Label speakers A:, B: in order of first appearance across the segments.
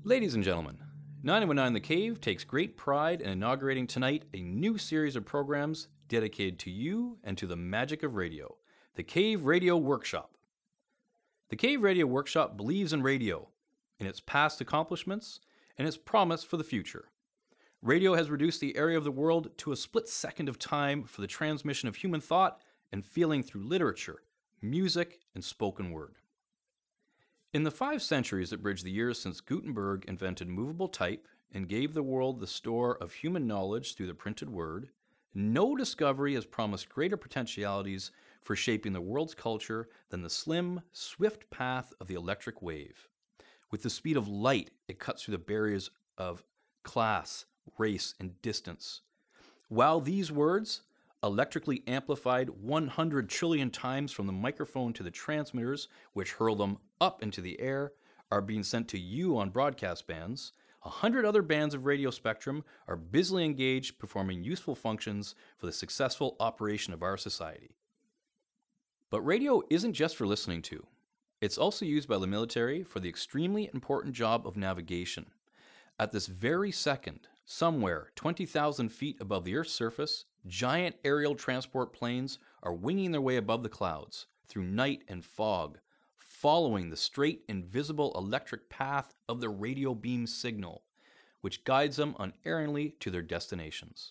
A: Ladies and gentlemen, 919 The Cave takes great pride in inaugurating tonight a new series of programs dedicated to you and to the magic of radio, the Cave Radio Workshop. The Cave Radio Workshop believes in radio, in its past accomplishments, and its promise for the future. Radio has reduced the area of the world to a split second of time for the transmission of human thought and feeling through literature, music, and spoken word. In the 5 centuries that bridge the years since Gutenberg invented movable type and gave the world the store of human knowledge through the printed word, no discovery has promised greater potentialities for shaping the world's culture than the slim, swift path of the electric wave. With the speed of light, it cuts through the barriers of class, race, and distance. While these words, electrically amplified 100 trillion times from the microphone to the transmitters, which hurl them up into the air, are being sent to you on broadcast bands, 100 other bands of radio spectrum are busily engaged performing useful functions for the successful operation of our society. But radio isn't just for listening to. It's also used by the military for the extremely important job of navigation. At this very second, somewhere 20,000 feet above the Earth's surface, giant aerial transport planes are winging their way above the clouds, through night and fog, following the straight, invisible electric path of the radio beam signal, which guides them unerringly to their destinations.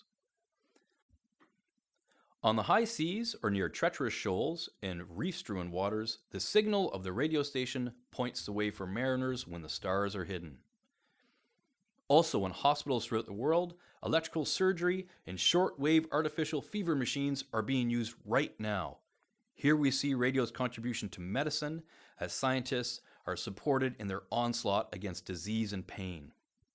A: On the high seas or near treacherous shoals and reef-strewn waters, the signal of the radio station points the way for mariners when the stars are hidden. Also, in hospitals throughout the world, electrical surgery and short-wave artificial fever machines are being used right now. Here we see radio's contribution to medicine as scientists are supported in their onslaught against disease and pain.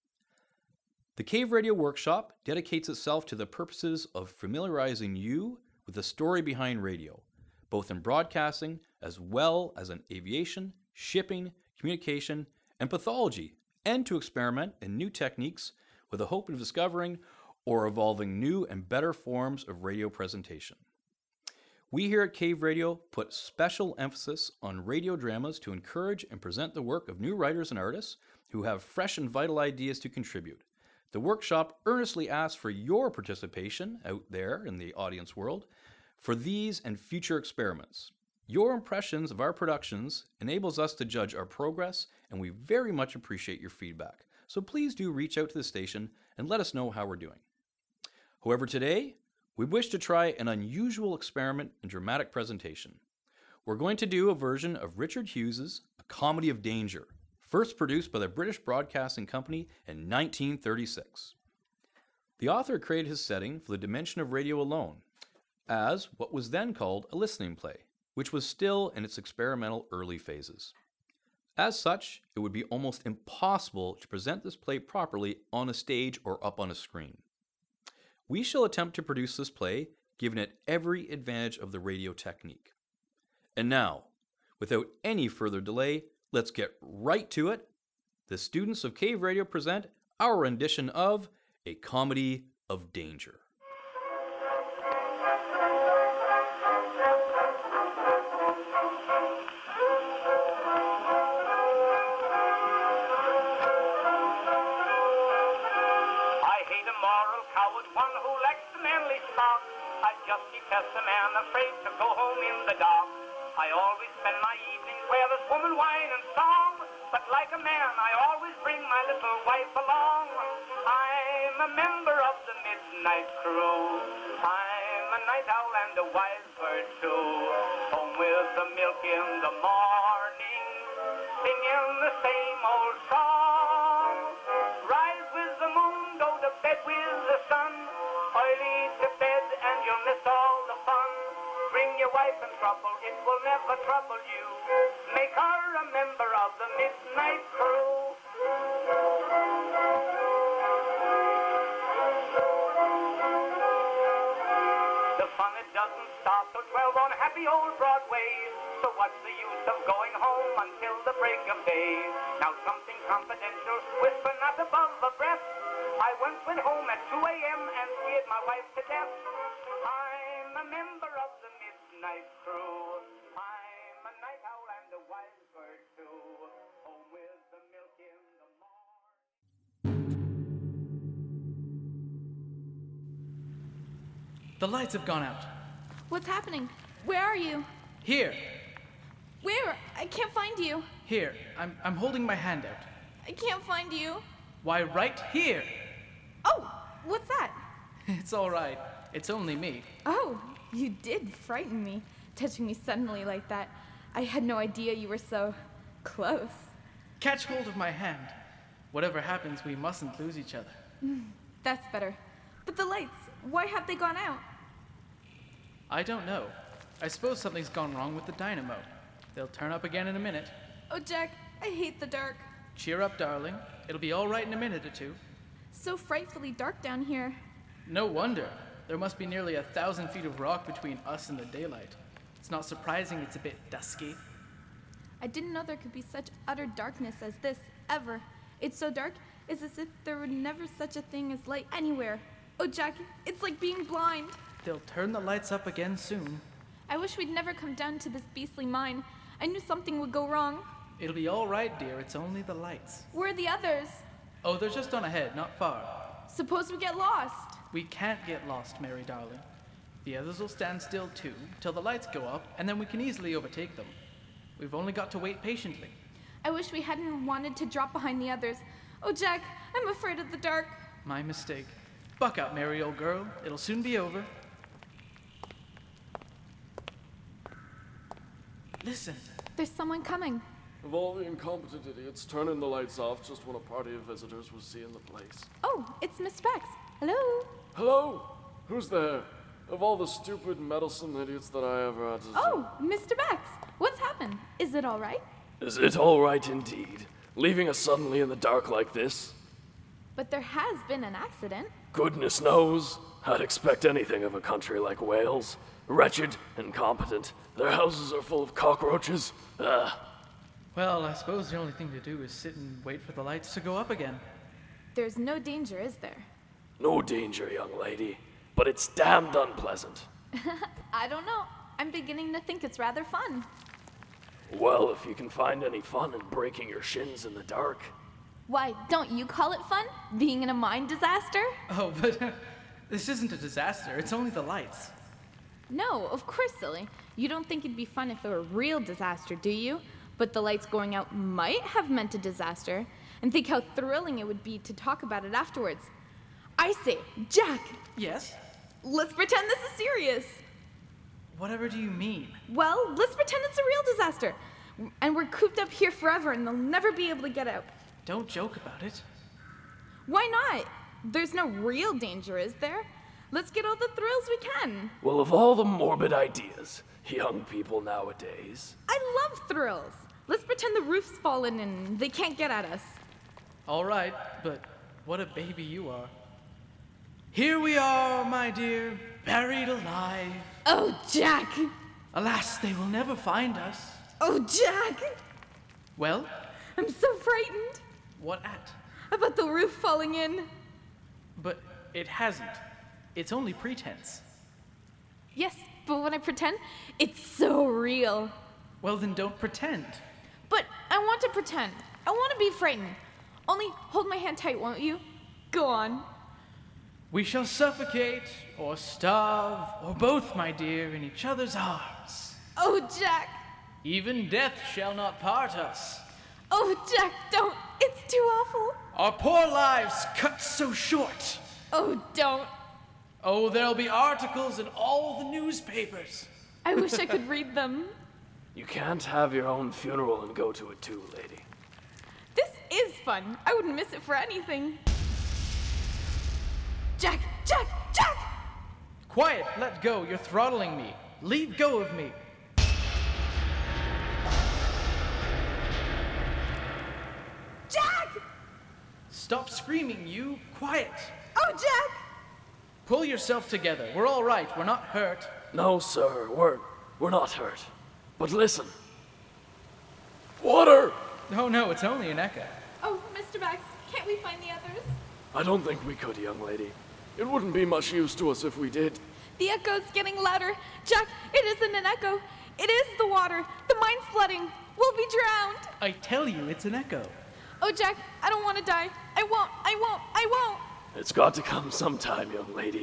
A: The Cave Radio Workshop dedicates itself to the purposes of familiarizing you with the story behind radio, both in broadcasting as well as in aviation, shipping, communication, and pathology, and to experiment in new techniques with the hope of discovering or evolving new and better forms of radio presentation. We here at Cave Radio put special emphasis on radio dramas to encourage and present the work of new writers and artists who have fresh and vital ideas to contribute. The workshop earnestly asks for your participation out there in the audience world for these and future experiments. Your impressions of our productions enables us to judge our progress, and we very much appreciate your feedback. So please do reach out to the station and let us know how we're doing. However, today, we wish to try an unusual experiment in dramatic presentation. We're going to do a version of Richard Hughes's A Comedy of Danger, first produced by the British Broadcasting Company in 1936. The author created his setting for the dimension of radio alone as what was then called a listening play, which was still in its experimental early phases. As such, it would be almost impossible to present this play properly on a stage or up on a screen. We shall attempt to produce this play, giving it every advantage of the radio technique. And now, without any further delay, let's get right to it. The students of Cave Radio present our rendition of A Comedy of Danger.
B: Just detest a man afraid to go home in the dark. I always spend my evenings where there's woman, wine, and song. But like a man, I always bring my little wife along. I'm a member of the midnight crew. I'm a night owl and a wise bird too. Home with the milk in the morning, singing the same old song. Rise with the moon, go to bed with the sun. Early to bed and you'll miss all the fun. Bring your wife in trouble, it will never trouble you. Make her a member of the midnight crew. The fun, it doesn't start till 12 on happy old Broadway. So what's the use of going home until the break of day? Now something confidential, whisper not above a breath. I once went home at 2 a.m. and scared my wife to death. I'm a member of the midnight crew. I'm a night owl and a wise bird too. Home with the milk in the morning.
C: The lights have gone out.
D: What's happening? Where are you?
C: Here.
D: Where? I can't find you.
C: Here. I'm holding my hand out.
D: I can't find you.
C: Why, right here.
D: Oh, what's that?
C: It's all right. It's only me.
D: Oh, you did frighten me, touching me suddenly like that. I had no idea you were so close.
C: Catch hold of my hand. Whatever happens, we mustn't lose each other.
D: That's better. But the lights, why have they gone out?
C: I don't know. I suppose something's gone wrong with the dynamo. They'll turn up again in a minute.
D: Oh, Jack, I hate the dark.
C: Cheer up, darling. It'll be all right in a minute or two.
D: So frightfully dark down here.
C: No wonder. There must be nearly 1,000 feet of rock between us and the daylight. It's not surprising it's a bit dusky.
D: I didn't know there could be such utter darkness as this, ever. It's so dark, it's as if there were never such a thing as light anywhere. Oh, Jack, it's like being blind.
C: They'll turn the lights up again soon.
D: I wish we'd never come down to this beastly mine. I knew something would go wrong.
C: It'll be all right, dear. It's only the lights.
D: Where are the others?
C: Oh, they're just on ahead, not far.
D: Suppose we get lost.
C: We can't get lost, Mary darling. The others will stand still too, till the lights go up, and then we can easily overtake them. We've only got to wait patiently.
D: I wish we hadn't wanted to drop behind the others. Oh, Jack, I'm afraid of the dark.
C: My mistake. Buck up, Mary, old girl. It'll soon be over. Listen.
D: There's someone coming.
E: Of all the incompetent idiots turning the lights off just when a party of visitors was seeing the place.
D: Oh, it's Mr. Bex. Hello.
E: Hello? Who's there? Of all the stupid, meddlesome idiots that I ever had to see.
D: Oh, Mr. Bex. What's happened? Is it all right?
E: Is it all right indeed? Leaving us suddenly in the dark like this?
D: But there has been an accident.
E: Goodness knows. I'd expect anything of a country like Wales. Wretched, incompetent. Their houses are full of cockroaches. Ugh.
C: Well, I suppose the only thing to do is sit and wait for the lights to go up again.
D: There's no danger, is there?
E: No danger, young lady. But it's damned unpleasant.
D: I don't know. I'm beginning to think it's rather fun.
E: Well, if you can find any fun in breaking your shins in the dark.
D: Why, don't you call it fun? Being in a mine disaster?
C: Oh, but this isn't a disaster. It's only the lights.
D: No, of course, silly. You don't think it'd be fun if it were a real disaster, do you? But the lights going out might have meant a disaster. And think how thrilling it would be to talk about it afterwards. I say, Jack,
C: Yes?
D: let's pretend this is serious.
C: Whatever do you mean?
D: Well, let's pretend it's a real disaster. And we're cooped up here forever and they'll never be able to get out.
C: Don't joke about it.
D: Why not? There's no real danger, is there? Let's get all the thrills we can.
E: Well, of all the morbid ideas, young people nowadays.
D: I love thrills. Let's pretend the roof's fallen and they can't get at us.
C: All right, but what a baby you are. Here we are, my dear, buried alive.
D: Oh, Jack!
C: Alas, they will never find us.
D: Oh, Jack!
C: Well,
D: I'm so frightened
C: what at?
D: about the roof falling in.
C: But it hasn't. It's only pretense.
D: Yes, but when I pretend, it's so real.
C: Well, then don't pretend.
D: But I want to pretend. I want to be frightened. Only hold my hand tight, won't you? Go on.
C: We shall suffocate, or starve, or both, my dear, in each other's arms.
D: Oh, Jack!
C: Even death shall not part us.
D: Oh, Jack, don't! It's too awful!
C: Our poor lives cut so short.
D: Oh, don't!
C: Oh, there'll be articles in all the newspapers.
D: I wish I could read them.
E: You can't have your own funeral and go to it too, lady.
D: This is fun. I wouldn't miss it for anything. Jack! Jack! Jack!
C: Quiet, let go. You're throttling me. Leave go of me.
D: Jack!
C: Stop screaming, you. Quiet.
D: Oh, Jack!
C: Pull yourself together. We're all right. We're not hurt.
E: No, sir, we're not hurt. But listen. Water!
C: Oh, no, it's only an echo.
D: Oh, Mr. Bax, can't we find the others?
E: I don't think we could, young lady. It wouldn't be much use to us if we did.
D: The echo's getting louder. Jack, it isn't an echo. It is the water. The mine's flooding. We'll be drowned.
C: I tell you, it's an echo.
D: Oh, Jack, I don't want to die. I won't.
E: It's got to come sometime, young lady.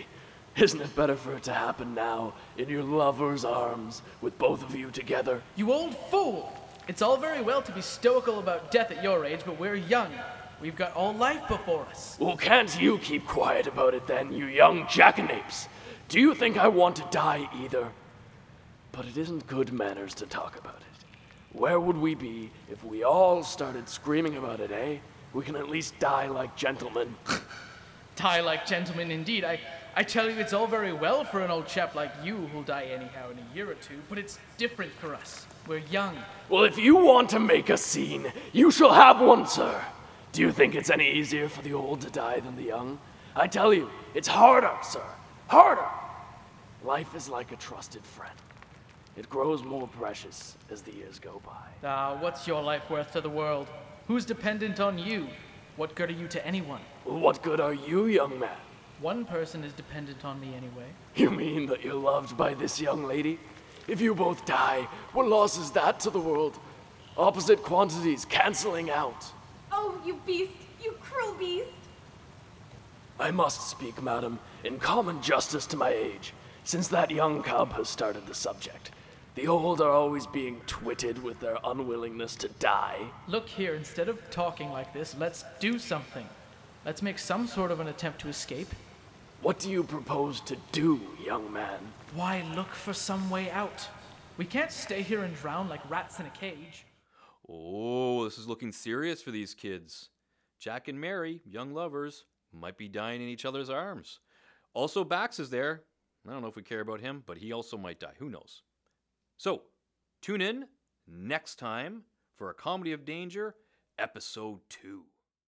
E: Isn't it better for it to happen now, in your lover's arms, with both of you together?
C: You old fool! It's all very well to be stoical about death at your age, but we're young. We've got all life before us.
E: Well, can't you keep quiet about it then, you young jackanapes? Do you think I want to die either? But it isn't good manners to talk about it. Where would we be if we all started screaming about it, eh? We can at least die like gentlemen.
C: Die like gentlemen indeed. I tell you, it's all very well for an old chap like you who'll die anyhow in a year or two, but it's different for us. We're young.
E: Well, if you want to make a scene, you shall have one, sir. Do you think it's any easier for the old to die than the young? I tell you, it's harder, sir. Harder! Life is like a trusted friend. It grows more precious as the years go by.
C: What's your life worth to the world? Who's dependent on you? What good are you to anyone?
E: Well, what good are you, young man?
C: One person is dependent on me anyway.
E: You mean that you're loved by this young lady? If you both die, what loss is that to the world? Opposite quantities canceling out.
D: Oh, you beast! You cruel beast!
E: I must speak, madam, in common justice to my age, since that young cub has started the subject. The old are always being twitted with their unwillingness to die.
C: Look here, instead of talking like this, let's do something. Let's make some sort of an attempt to escape.
E: What do you propose to do, young man?
C: Why, look for some way out. We can't stay here and drown like rats in a cage.
A: Oh, this is looking serious for these kids. Jack and Mary, young lovers, might be dying in each other's arms. Also, Bax is there. I don't know if we care about him, but he also might die. Who knows? So, tune in next time for A Comedy of Danger, Episode 2.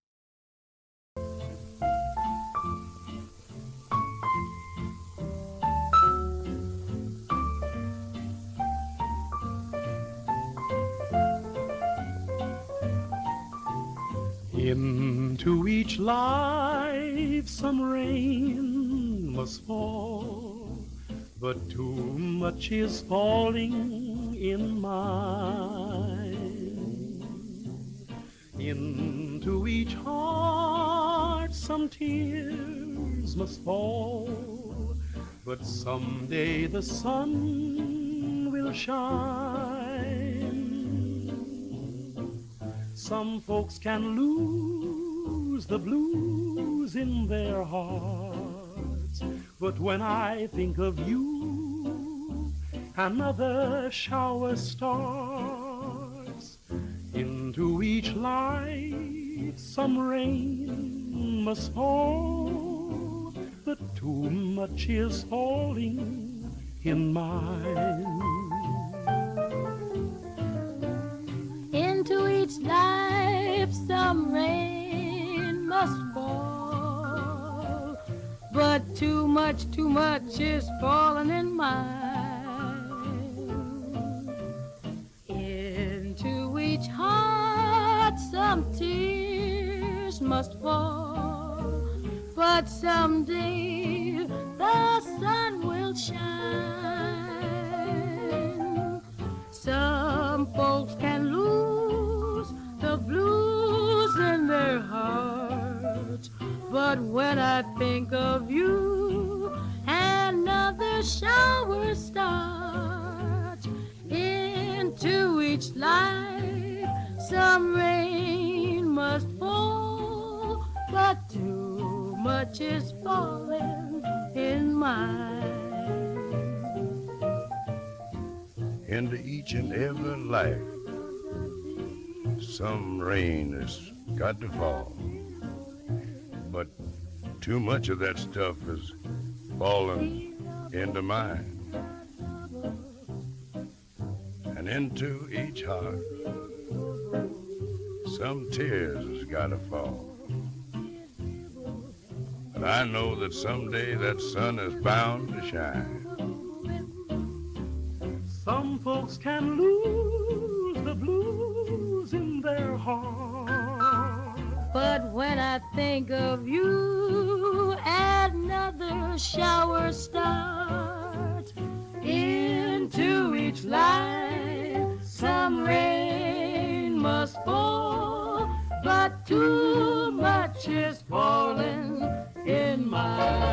F: Into each life some rain must fall, but too much is falling in mine. Into each heart some tears must fall, but someday the sun will shine. Some folks can lose the blues in their hearts, but when I think of you, another shower starts. Into each life some rain must fall, but too much is falling in mine.
G: Into each life some rain must fall, but too much is falling in mine. Into each heart some tears must fall, but someday the sun will shine. Some folks can lose the blues in their hearts, but when I think of you, another shower starts. Into each life some rain must fall, but too much is falling in mine.
H: Into each and every life, some rain has got to fall, but too much of that stuff is falling into mine. And into each heart, some tears has got to fall. But I know that someday that sun is bound to shine.
F: Some folks can lose the blues in their heart,
G: but when I think of you, another shower starts. Into each life some rain must fall, but too much is falling in mine.